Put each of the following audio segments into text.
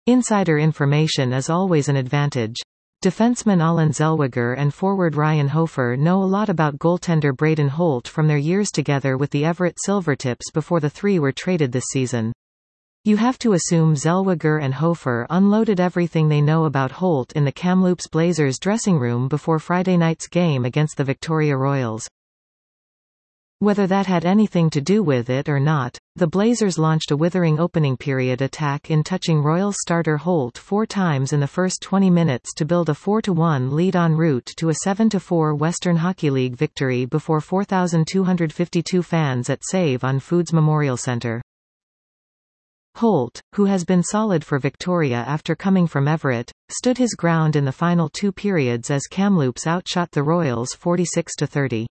Insider information is always an advantage. Defenseman Allen Zellweger and forward Ryan Hofer know a lot about goaltender Braden Holt from their years together with the Everett Silvertips before the three were traded this season. You have to assume Zellweger and Hofer unloaded everything they know about Holt in the Kamloops Blazers dressing room before Friday night's game against the Victoria Royals. Whether that had anything to do with it or not, the Blazers launched a withering opening period attack in touching Royals starter Holt 4 times in the first 20 minutes to build a 4-1 lead en route to a 7-4 Western Hockey League victory before 4,252 fans at Save on Foods Memorial Centre. Holt, who has been solid for Victoria after coming from Everett, stood his ground in the final 2 periods as Kamloops outshot the Royals 46-30.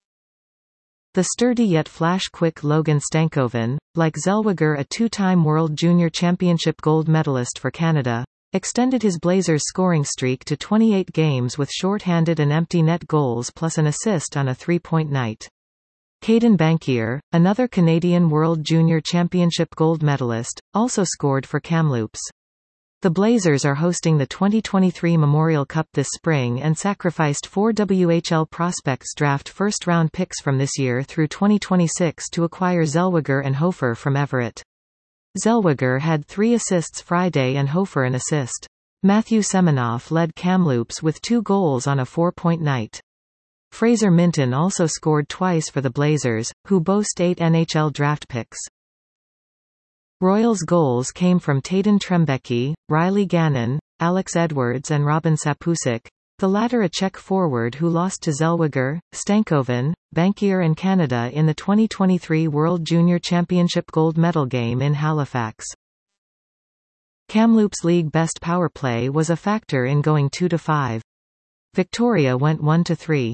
The sturdy yet flash-quick Logan Stankoven, like Zellweger a 2-time World Junior Championship gold medalist for Canada, extended his Blazers' scoring streak to 28 games with short-handed and empty net goals plus an assist on a 3-point night. Caden Bankier, another Canadian World Junior Championship gold medalist, also scored for Kamloops. The Blazers are hosting the 2023 Memorial Cup this spring and sacrificed 4 WHL prospects draft first-round picks from this year through 2026 to acquire Zellweger and Hofer from Everett. Zellweger had 3 assists Friday and Hofer an assist. Matthew Seminoff led Kamloops with 2 goals on a 4-point night. Fraser Minton also scored twice for the Blazers, who boast 8 NHL draft picks. Royals' goals came from Tayden Trembecki, Riley Gannon, Alex Edwards and Robin Sapusik, the latter a Czech forward who lost to Zellweger, Stankoven, Bankier and Canada in the 2023 World Junior Championship gold medal game in Halifax. Kamloops' league best power play was a factor in going 2-5. Victoria went 1-3.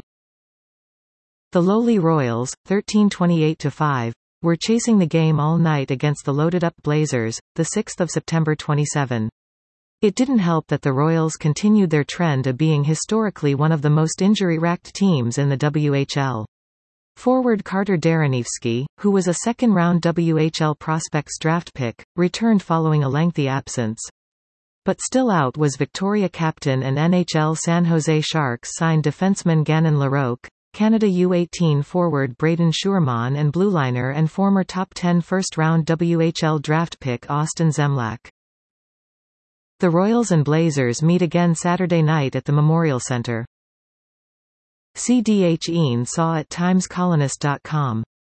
The lowly Royals, 13-28-5, were chasing the game all night against the loaded-up Blazers, 6 September 27. It didn't help that the Royals continued their trend of being historically one of the most injury-racked teams in the WHL. Forward Carter Dareniewski, who was a second-round WHL prospects draft pick, returned following a lengthy absence. But still out was Victoria captain and NHL San Jose Sharks signed defenseman Gannon Larocque, Canada U18 forward Braden Schurman and blueliner and former top 10 first-round WHL draft pick Austin Zemlak. The Royals and Blazers meet again Saturday night at the Memorial Centre. CDH Ian saw at timescolonist.com.